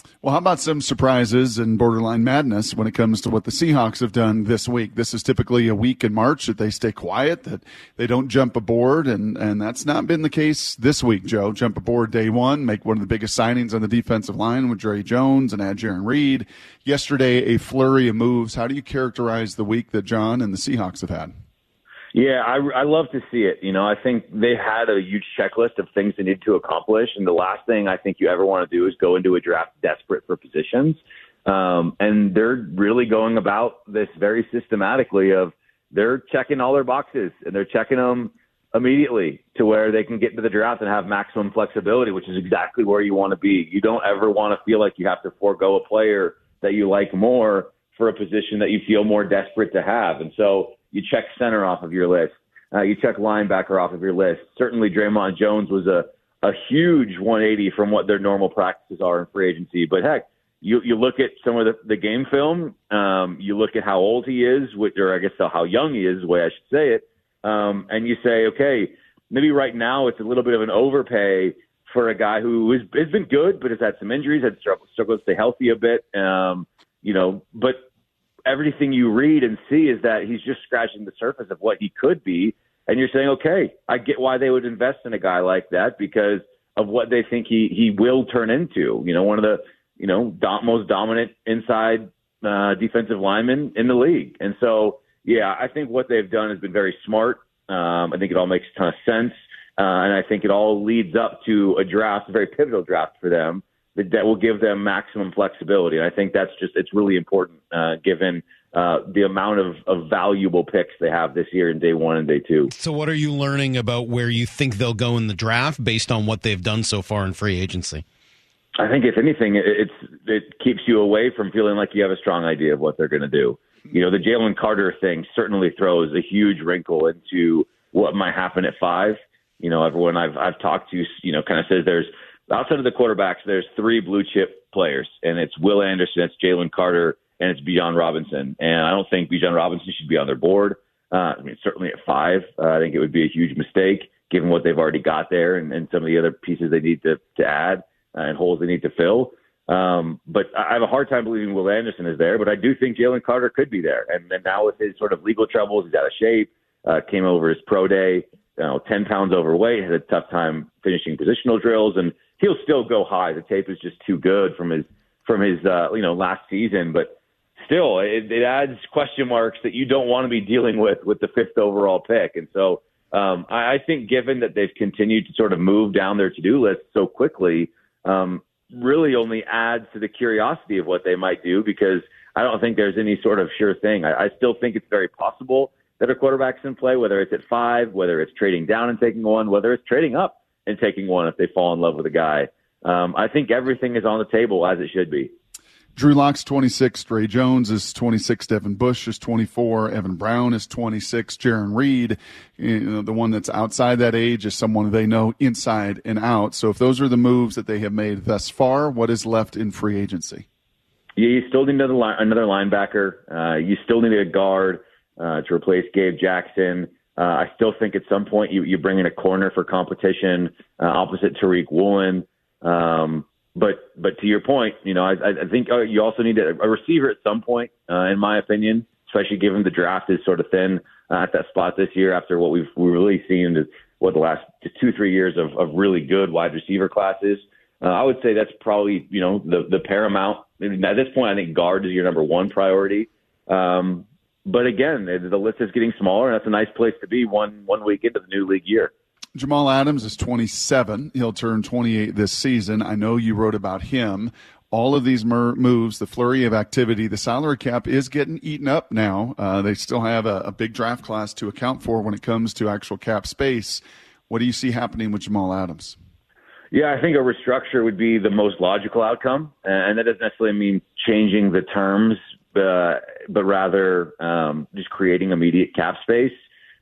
Speaker 5: Well, how about some surprises and borderline madness when it comes to what the Seahawks have done this week? This is typically a week in March that they stay quiet, that they don't jump aboard, and, and that's not been the case this week, Joe. Jump aboard day one, make one of the biggest signings on the defensive line with Dre Jones and add Jaron Reed. Yesterday, a flurry of moves. How do you characterize the week that John and the Seahawks have had?
Speaker 11: Yeah, I, I love to see it. You know, I think they had a huge checklist of things they need to accomplish, and the last thing I think you ever want to do is go into a draft desperate for positions. Um, and they're really going about this very systematically of they're checking all their boxes, and they're checking them immediately to where they can get into the draft and have maximum flexibility, which is exactly where you want to be. You don't ever want to feel like you have to forego a player that you like more for a position that you feel more desperate to have. And so you check center off of your list. Uh, you check linebacker off of your list. Certainly Draymond Jones was a, a huge one eighty from what their normal practices are in free agency. But, heck, you, you look at some of the, the game film. Um, you look at how old he is, which, or I guess how young he is, the way I should say it. Um, and you say, okay, maybe right now it's a little bit of an overpay for a guy who is, has been good but has had some injuries, had struggled, struggled to stay healthy a bit. Um, you know, but – everything you read and see is that he's just scratching the surface of what he could be. And you're saying, okay, I get why they would invest in a guy like that because of what they think he, he will turn into. You know, one of the, you know, do- most dominant inside uh, defensive linemen in the league. And so, yeah, I think what they've done has been very smart. Um, I think it all makes a ton of sense. Uh, and I think it all leads up to a draft, a very pivotal draft for them, that, that will give them maximum flexibility. And I think that's just, it's really important uh, given uh, the amount of, of valuable picks they have this year in day one and day two.
Speaker 3: So what are you learning about where you think they'll go in the draft based on what they've done so far in free agency?
Speaker 11: I think if anything, it, it's, it keeps you away from feeling like you have a strong idea of what they're going to do. You know, the Jalen Carter thing certainly throws a huge wrinkle into what might happen at five. You know, everyone I've, I've talked to, you know, kind of says there's, outside of the quarterbacks, there's three blue chip players, and it's Will Anderson, it's Jalen Carter, and it's Bijan Robinson. And I don't think Bijan Robinson should be on their board. Uh, I mean, certainly at five, uh, I think it would be a huge mistake given what they've already got there and, and some of the other pieces they need to, to add uh, and holes they need to fill. Um, but I have a hard time believing Will Anderson is there, but I do think Jalen Carter could be there. And then now with his sort of legal troubles, he's out of shape, uh, came over his pro day, you know, ten pounds overweight, had a tough time finishing positional drills, and he'll still go high. The tape is just too good from his from his uh, you know last season, but still, it, it adds question marks that you don't want to be dealing with with the fifth overall pick. And so, um, I, I think given that they've continued to sort of move down their to do list so quickly, um, really only adds to the curiosity of what they might do because I don't think there's any sort of sure thing. I, I still think it's very possible that a quarterback's in play, whether it's at five, whether it's trading down and taking one, whether it's trading up and taking one if they fall in love with a guy. Um, I think everything is on the table as it should be.
Speaker 5: Drew Lock's twenty-six. Dre Jones is twenty-six. Devin Bush is twenty-four. Evan Brown is twenty-six. Jaron Reed, you know, the one that's outside that age, is someone they know inside and out. So if those are the moves that they have made thus far, what is left in free agency?
Speaker 11: Yeah, you still need another, line, another linebacker. Uh, you still need a guard uh, to replace Gabe Jackson. Uh, I still think at some point you, you bring in a corner for competition uh, opposite Tariq Woolen. Um, but but to your point, you know, I, I think you also need a, a receiver at some point, uh, in my opinion, especially given the draft is sort of thin uh, at that spot this year after what we've we've really seen is what the last two, three years of, of really good wide receiver classes. Uh, I would say that's probably, you know, the, the paramount. At this point, I think guard is your number one priority. Um, But again, the list is getting smaller, and that's a nice place to be one one week into the new league year.
Speaker 5: Jamal Adams is twenty-seven. He'll turn twenty-eight this season. I know you wrote about him. All of these mer- moves, the flurry of activity, the salary cap is getting eaten up now. Uh, they still have a, a big draft class to account for when it comes to actual cap space. What do you see happening with Jamal Adams?
Speaker 11: Yeah, I think a restructure would be the most logical outcome, and that doesn't necessarily mean changing the terms, uh, but rather um, just creating immediate cap space.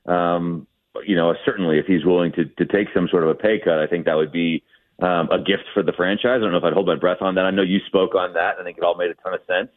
Speaker 11: Um, you know, certainly if he's willing to, to take some sort of a pay cut, I think that would be um, a gift for the franchise. I don't know if I'd hold my breath on that. I know you spoke on that. I think it all made a ton of sense.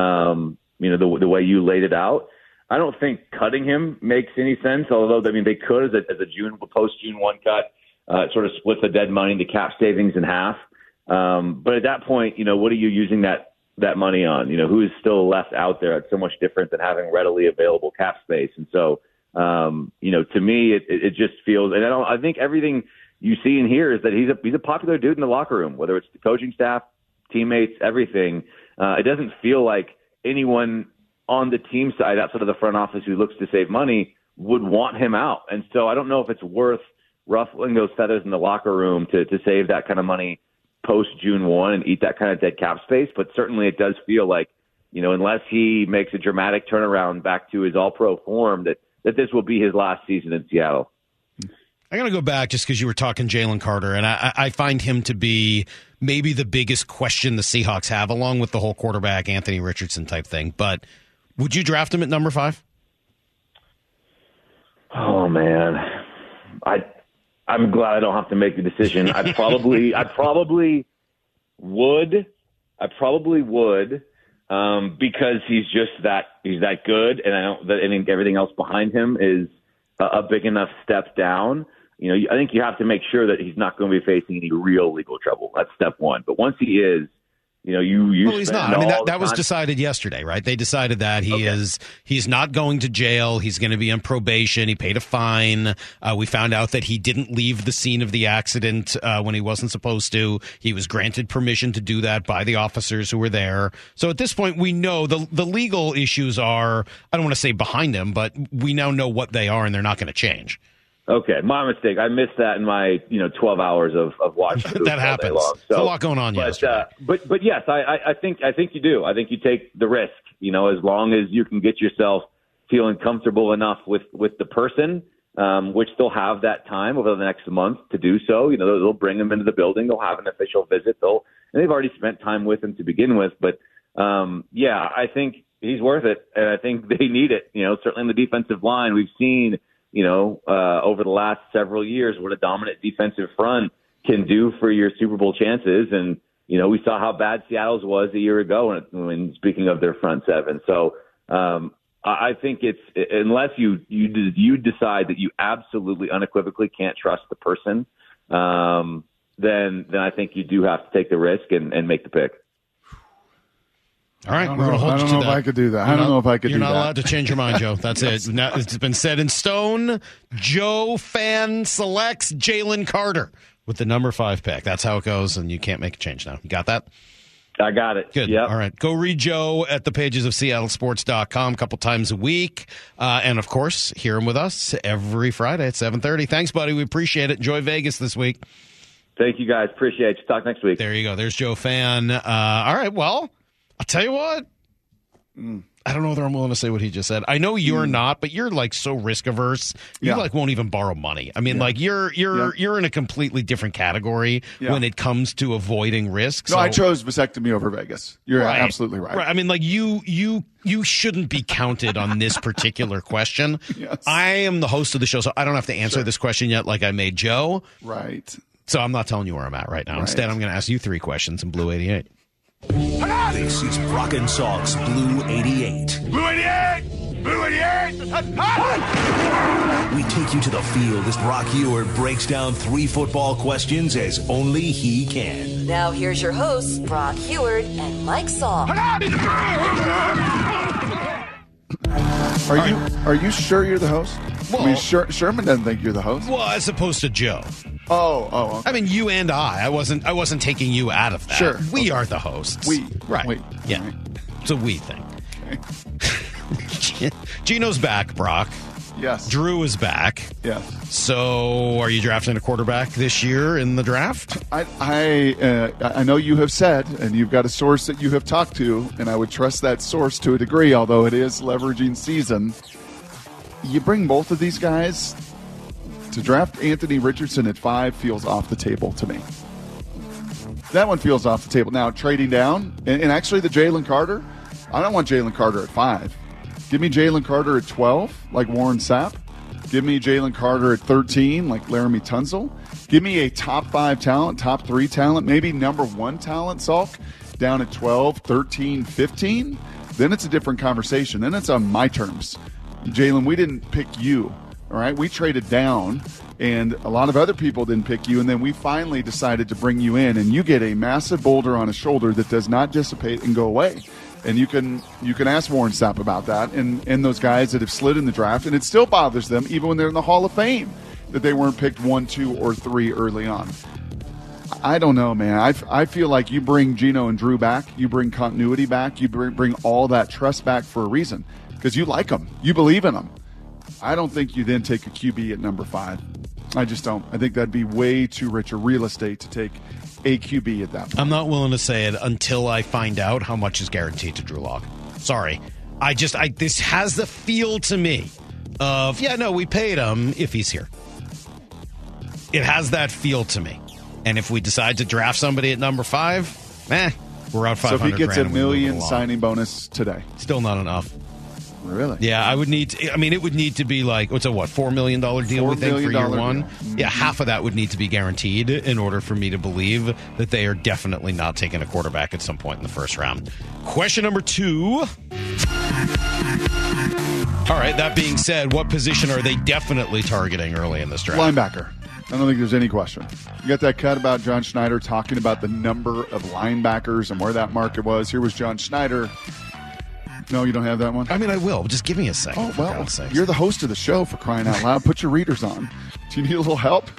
Speaker 11: Um, you know, the, the way you laid it out. I don't think cutting him makes any sense, although, I mean, they could as a, as a June, post-June one cut. Uh, it sort of splits the dead money, the cap savings in half. Um, but at that point, you know, what are you using that that money on? You know, who is still left out there? It's so much different than having readily available cap space. And so, um, you know, to me, it, it just feels, and I don't, I think everything you see and hear is that he's a he's a popular dude in the locker room, whether it's the coaching staff, teammates, everything. Uh, it doesn't feel like anyone on the team side outside of the front office who looks to save money would want him out. And so I don't know if it's worth ruffling those feathers in the locker room to, to save that kind of money post June first and eat that kind of dead cap space. But certainly it does feel like, you know, unless he makes a dramatic turnaround back to his all-pro form, that, that this will be his last season in Seattle.
Speaker 3: I'm going to go back just because you were talking Jalen Carter, and I, I find him to be maybe the biggest question the Seahawks have, along with the whole quarterback Anthony Richardson type thing. But would you draft him at number five?
Speaker 11: Oh man, I I'm glad I don't have to make the decision. I probably I probably would. I probably would um, because he's just that he's that good, and I don't. I think everything else behind him is a, a big enough step down. You know, I think you have to make sure that he's not going to be facing any real legal trouble. That's step one. But once he is, you know, you you.
Speaker 3: Well, he's not. I mean, that, that was decided yesterday, right? They decided that he okay. is he's not going to jail. He's going to be on probation. He paid a fine. Uh, we found out that he didn't leave the scene of the accident uh, when he wasn't supposed to. He was granted permission to do that by the officers who were there. So at this point, we know the the legal issues are. I don't want to say behind him, but we now know what they are, and they're not going to change.
Speaker 11: Okay, my mistake. I missed that in my, you know, twelve hours of, of watching.
Speaker 3: That happens. Long. So, There's a lot going on
Speaker 11: but,
Speaker 3: yesterday.
Speaker 11: Uh, but but yes, I, I, I think I think you do. I think you take the risk. You know, as long as you can get yourself feeling comfortable enough with, with the person, um, which they'll have that time over the next month to do so. You know, they'll, they'll bring them into the building. They'll have an official visit. They'll and they've already spent time with him to begin with. But um, yeah, I think he's worth it, and I think they need it. You know, certainly in the defensive line, we've seen. You know, uh, over the last several years, what a dominant defensive front can do for your Super Bowl chances. And, you know, we saw how bad Seattle's was a year ago when, when speaking of their front seven. So um, I think it's unless you, you, you decide that you absolutely unequivocally can't trust the person, um, then, then I think you do have to take the risk and, and make the pick.
Speaker 3: All right, we're
Speaker 5: know,
Speaker 3: going to hold
Speaker 5: I don't
Speaker 3: you to
Speaker 5: know
Speaker 3: that.
Speaker 5: if I could do that.
Speaker 3: You're
Speaker 5: I don't
Speaker 3: not,
Speaker 5: know if I could
Speaker 3: You're
Speaker 5: do
Speaker 3: not
Speaker 5: that.
Speaker 3: allowed to change your mind, Joe. That's yes. it. Now, it's been set in stone. Joe Fan selects Jalen Carter with the number five pick. That's how it goes, and you can't make a change now. You got that?
Speaker 11: I got it.
Speaker 3: Good.
Speaker 11: Yep.
Speaker 3: All right. Go read Joe at the pages of Seattle Sports dot com a couple times a week. Uh, and, of course, hear him with us every Friday at seven thirty. Thanks, buddy. We appreciate it. Enjoy Vegas this week.
Speaker 11: Thank you, guys. Appreciate you. Talk next week.
Speaker 3: There you go. There's Joe Fan. Uh, all right. Well, I'll tell you what. Mm. I don't know whether I'm willing to say what he just said. I know you're mm. not, but you're like so risk averse. You yeah. like won't even borrow money. I mean, yeah. like you're you're yeah. you're in a completely different category yeah. when it comes to avoiding risk.
Speaker 5: No,
Speaker 3: so,
Speaker 5: I chose vasectomy over Vegas. You're
Speaker 3: right.
Speaker 5: absolutely right.
Speaker 3: right. I mean, like you you you shouldn't be counted on this particular question.
Speaker 5: Yes.
Speaker 3: I am the host of the show, so I don't have to answer sure. this question yet, like I made Joe.
Speaker 5: Right.
Speaker 3: So I'm not telling you where I'm at right now. Right. Instead, I'm going to ask you three questions in Blue eighty-eight.
Speaker 1: This is Brock and Salk's Blue eighty-eight.
Speaker 10: Blue eighty-eight! Blue eighty-eight!
Speaker 1: We take you to the field as Brock Ewert breaks down three football questions as only he can.
Speaker 4: Now here's your hosts, Brock Ewert and Mike Salk.
Speaker 5: Are you are you sure you're the host? Well, I mean, Sher- Sherman doesn't think you're the host.
Speaker 3: Well, as opposed to Joe.
Speaker 5: Oh, oh. Okay.
Speaker 3: I mean, you and I. I wasn't. I wasn't taking you out of that.
Speaker 5: Sure.
Speaker 3: We
Speaker 5: okay.
Speaker 3: are the hosts.
Speaker 5: We.
Speaker 3: Right.
Speaker 5: Wait.
Speaker 3: Yeah.
Speaker 5: Right.
Speaker 3: It's a we thing. Okay. Gino's back, Brock.
Speaker 5: Yes.
Speaker 3: Drew is back.
Speaker 5: Yes.
Speaker 3: So, are you drafting a quarterback this year in the draft?
Speaker 5: I I uh, I know you have said, and you've got a source that you have talked to, and I would trust that source to a degree, although it is leveraging season. You bring both of these guys to draft Anthony Richardson at five feels off the table to me. That one feels off the table. Now, trading down, and, and actually the Jalen Carter, I don't want Jalen Carter at five. Give me Jalen Carter at twelve, like Warren Sapp. Give me Jalen Carter at thirteen, like Laramie Tunsil. Give me a top five talent, top three talent, maybe number one talent, Salk, down at twelve, thirteen, fifteen. Then it's a different conversation. Then it's on my terms. Jalen, we didn't pick you, all right? We traded down and a lot of other people didn't pick you, and then we finally decided to bring you in, and you get a massive boulder on a shoulder that does not dissipate and go away. And you can you can ask Warren Sapp about that, and, and those guys that have slid in the draft, and it still bothers them, even when they're in the Hall of Fame, that they weren't picked one, two, or three early on. I don't know, man. I, I feel like you bring Geno and Drew back, you bring continuity back, you bring, bring all that trust back for a reason, because you like them, you believe in them. I don't think you then take a Q B at number five. I just don't. I think that'd be way too rich a real estate to take a Q B at that point.
Speaker 3: I'm not willing to say it until I find out how much is guaranteed to Drew Lock. Sorry. I just, I this has the feel to me of, yeah, no, we paid him if he's here. It has that feel to me. And if we decide to draft somebody at number five, eh, we're out five hundred.
Speaker 5: So if he gets a
Speaker 3: grand and we move
Speaker 5: million
Speaker 3: along.
Speaker 5: signing bonus today,
Speaker 3: still not enough.
Speaker 5: Really?
Speaker 3: Yeah, I would need to, I mean, it would need to be like, what's a what, four million dollars deal,
Speaker 5: Four
Speaker 3: we think, for year
Speaker 5: million
Speaker 3: one?
Speaker 5: dollar deal.
Speaker 3: Yeah, half of that would need to be guaranteed in order for me to believe that they are definitely not taking a quarterback at some point in the first round. Question number two. All right, that being said, what position are they definitely targeting early in this draft?
Speaker 5: Linebacker. I don't think there's any question. You got that cut about John Schneider talking about the number of linebackers and where that market was. Here was John Schneider. No, you don't have that one?
Speaker 3: I mean, I will. Just give me a second.
Speaker 5: Oh, well, you're the host of the show, for crying out loud. Put your readers on. Do you need a little help?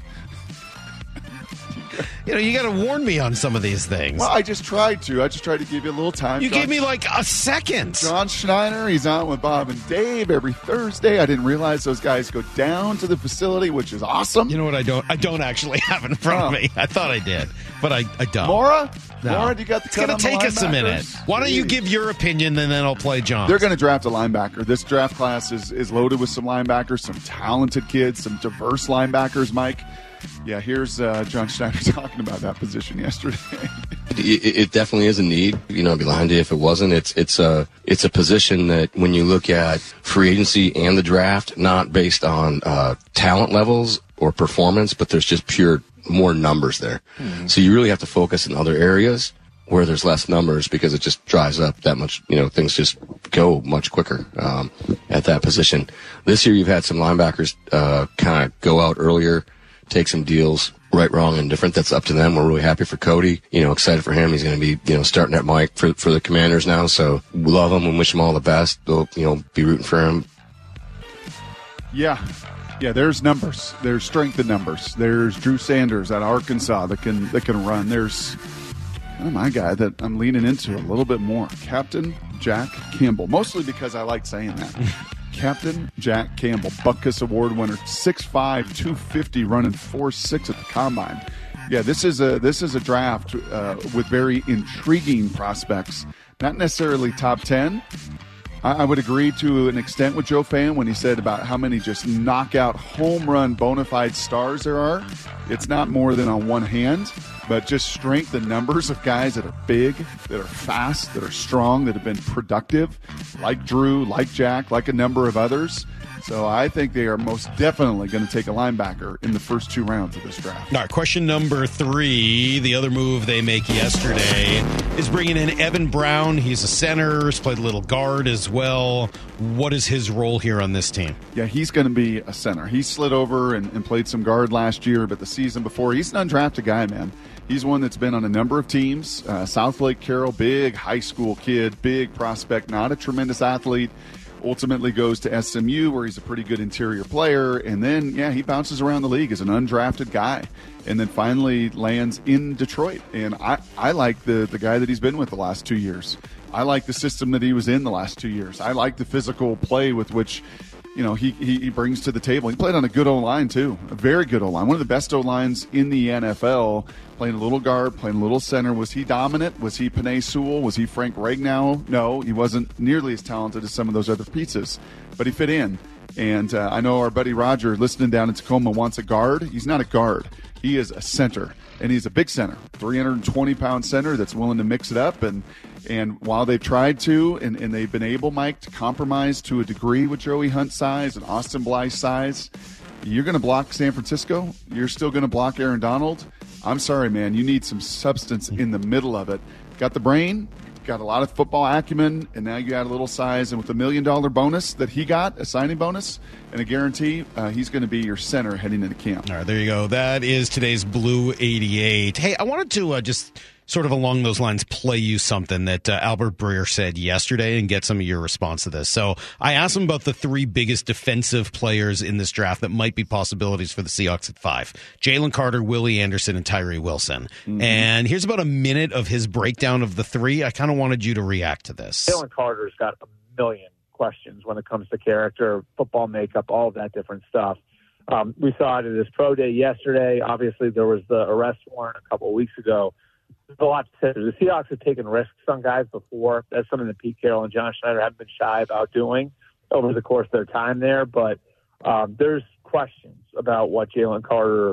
Speaker 3: You know, you got to warn me on some of these things.
Speaker 5: Well, I just tried to. I just tried to give you a little time.
Speaker 3: You
Speaker 5: John,
Speaker 3: gave me like a second.
Speaker 5: John Schneider, he's on with Bob and Dave every Thursday. I didn't realize those guys go down to the facility, which is awesome.
Speaker 3: You know what I don't I don't actually have in front
Speaker 5: Oh.
Speaker 3: of me. I thought I did, but I, I don't.
Speaker 5: Laura?
Speaker 3: No.
Speaker 5: Laura, do you got the
Speaker 3: It's
Speaker 5: cut
Speaker 3: going to
Speaker 5: on the
Speaker 3: take us a minute.
Speaker 5: linebackers?
Speaker 3: Why don't you give your opinion and then I'll play John?
Speaker 5: They're going to draft a linebacker. This draft class is, is loaded with some linebackers, some talented kids, some diverse linebackers, Mike. Yeah, here's uh, John Schneider talking about that position yesterday.
Speaker 2: It, it definitely is a need. You know, I'd be lying to you if it wasn't. It's it's a it's a position that when you look at free agency and the draft, not based on uh, talent levels or performance, but there's just pure more numbers there. Mm-hmm. So you really have to focus in other areas where there's less numbers because it just dries up that much. You know, things just go much quicker um, at that position. This year, you've had some linebackers uh, kind of go out earlier, take some deals, right, wrong, and different. That's up to them. We're really happy for Cody. You know, excited for him. He's going to be, you know, starting at Mike for for the Commanders now. So we love him and wish him all the best. We'll, you know, be rooting for him.
Speaker 5: Yeah. Yeah, there's numbers. There's strength in numbers. There's Drew Sanders at Arkansas that can that can run. There's kind of my guy that I'm leaning into a little bit more, Captain Jack Campbell, mostly because I like saying that. Captain Jack Campbell, Butkus Award winner, six five, two fifty, running four six at the combine. Yeah, this is a this is a draft uh, with very intriguing prospects. Not necessarily top ten. I, I would agree to an extent with Joe Fan when he said about how many just knockout home run bona fide stars there are. It's not more than on one hand, but just strength and numbers of guys that are big, that are fast, that are strong, that have been productive, like Drew, like Jack, like a number of others. So I think they are most definitely going to take a linebacker in the first two rounds of this draft.
Speaker 3: All right, question number three. The other move they make yesterday is bringing in Evan Brown. He's a center, has played a little guard as well. What is his role here on this team?
Speaker 5: Yeah, he's going to be a center. He slid over and, and played some guard last year, but the season before, he's an undrafted guy, man. He's one that's been on a number of teams. Uh, South Lake Carroll, big high school kid, big prospect, not a tremendous athlete. Ultimately goes to S M U where he's a pretty good interior player. And then, yeah, he bounces around the league as an undrafted guy. And then finally lands in Detroit. And I, I like the, the guy that he's been with the last two years. I like the system that he was in the last two years. I like the physical play with which, you know, he, he, he brings to the table. He played on a good O-line, too. A very good O-line. One of the best O-lines in the N F L. Playing a little guard, playing a little center. Was he dominant? Was he Penei Sewell? Was he Frank Ragnow? No, he wasn't nearly as talented as some of those other pizzas, but he fit in. And uh, I know our buddy Roger, listening down in Tacoma, wants a guard. He's not a guard. He is a center, and he's a big center, three hundred twenty pound center that's willing to mix it up. And and while they've tried to, and, and they've been able, Mike, to compromise to a degree with Joey Hunt's size and Austin Blythe's size, you're going to block San Francisco. You're still going to block Aaron Donald. I'm sorry, man. You need some substance in the middle of it. Got the brain, got a lot of football acumen, and now you add a little size. And with a million dollar bonus that he got, a signing bonus and a guarantee, uh, he's going to be your center heading into camp.
Speaker 3: All right, there you go. That is today's Blue eighty-eight. Hey, I wanted to uh, just sort of along those lines play you something that uh, Albert Breer said yesterday and get some of your response to this. So I asked him about the three biggest defensive players in this draft that might be possibilities for the Seahawks at five. Jalen Carter, Willie Anderson, and Tyree Wilson. Mm-hmm. And here's about a minute of his breakdown of the three. I kind of wanted you to react to this.
Speaker 12: Jalen Carter's got a million questions when it comes to character, football makeup, all of that different stuff. Um, we saw it at his pro day yesterday. Obviously, there was the arrest warrant a couple of weeks ago. There's a lot to say. The Seahawks have taken risks on guys before. That's something that Pete Carroll and John Schneider haven't been shy about doing over the course of their time there. But um, there's questions about what Jalen Carter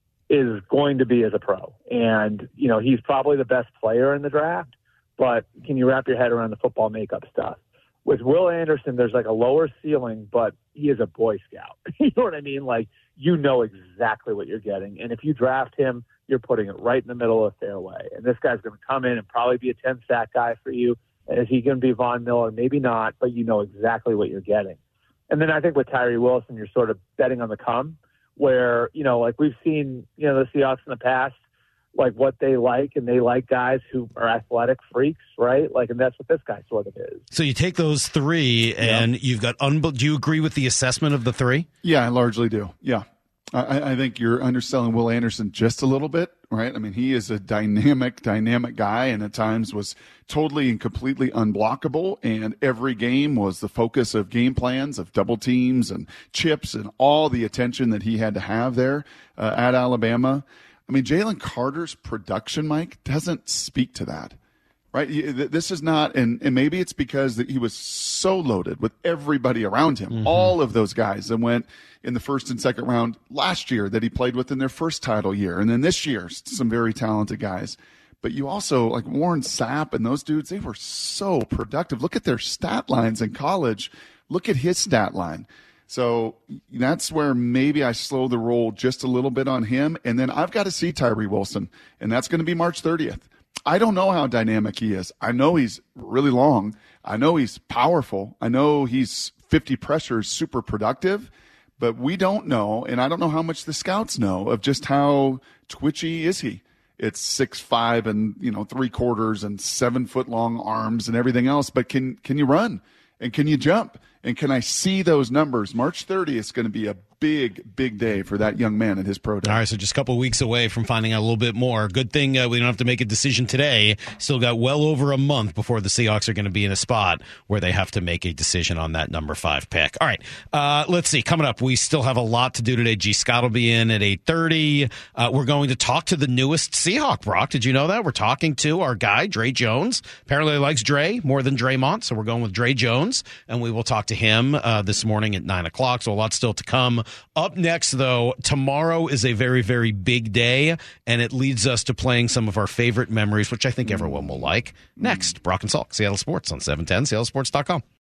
Speaker 12: is going to be as a pro. And, you know, he's probably the best player in the draft, but can you wrap your head around the football makeup stuff? With Will Anderson, there's like a lower ceiling, but he is a Boy Scout. You know what I mean? Like, you know exactly what you're getting. And if you draft him, you're putting it right in the middle of the fairway. And this guy's going to come in and probably be a ten-sack guy for you. Is he going to be Von Miller? Maybe not, but you know exactly what you're getting. And then I think with Tyree Wilson, you're sort of betting on the come, where, you know, like we've seen, you know, the Seahawks in the past, like what they like, and they like guys who are athletic freaks, right? Like, and that's what this guy sort of is.
Speaker 3: So you take those three, and yeah. you've got. Unbe- do you agree with the assessment of the three?
Speaker 5: Yeah, I largely do. Yeah, I, I think you're underselling Will Anderson just a little bit, right? I mean, he is a dynamic, dynamic guy, and at times was totally and completely unblockable. And every game was the focus of game plans, of double teams and chips, and all the attention that he had to have there uh, at Alabama. I mean, Jalen Carter's production, Mike, doesn't speak to that, right? This is not, and, and maybe it's because that he was so loaded with everybody around him, mm-hmm. all of those guys that went in the first and second round last year that he played with in their first title year. And then this year, some very talented guys. But you also, like Warren Sapp and those dudes, they were so productive. Look at their stat lines in college. Look at his stat line. So that's where maybe I slow the roll just a little bit on him. And then I've got to see Tyree Wilson, and that's going to be March thirtieth. I don't know how dynamic he is. I know he's really long. I know he's powerful. I know he's fifty pressures, super productive. But we don't know, and I don't know how much the scouts know of just how twitchy is he. It's six five and, you know, three quarters and seven foot long arms and everything else. But can can you run? And can you jump? And can I see those numbers? March thirtieth is going to be a big, big day for that young man at his pro day.
Speaker 3: All right, so just a couple of weeks away from finding out a little bit more. Good thing uh, we don't have to make a decision today. Still got well over a month before the Seahawks are going to be in a spot where they have to make a decision on that number five pick. All right, uh, let's see. Coming up, we still have a lot to do today. G. Scott will be in at eight thirty. Uh, we're going to talk to the newest Seahawk, Brock. Did you know that? We're talking to our guy, Dre Jones. Apparently he likes Dre more than Draymond, so we're going with Dre Jones, and we will talk to him uh, this morning at nine o'clock, so a lot still to come. Up next, though, tomorrow is a very, very big day, and it leads us to playing some of our favorite memories, which I think everyone will like. Next, Brock and Salk, Seattle Sports on seven ten, seattle sports dot com.